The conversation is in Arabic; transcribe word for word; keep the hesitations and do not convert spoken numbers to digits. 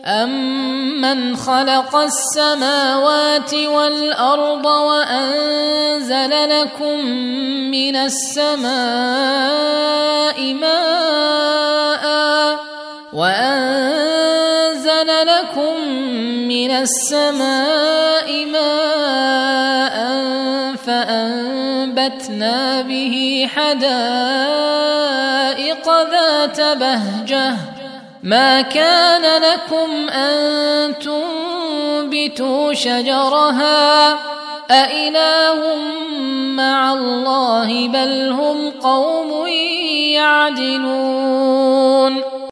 أَمَّنْ خَلَقَ السَّمَاوَاتِ وَالْأَرْضَ وَأَنزَلَ لَكُم مِّنَ السَّمَاءِ مَاءً وَأَنزَلَ لَكُم مِّنَ السَّمَاءِ مَاءً فَأَنبَتْنَا بِهِ حَدَائِقَ ذَاتَ بَهْجَةٍ مَا كَانَ لَكُمْ أَن تُنبِتُوا شَجَرَهَا أَإِلَٰهٌ مَّعَ اللَّهِ بَلْ هُمْ قَوْمٌ يَعْدِلُونَ.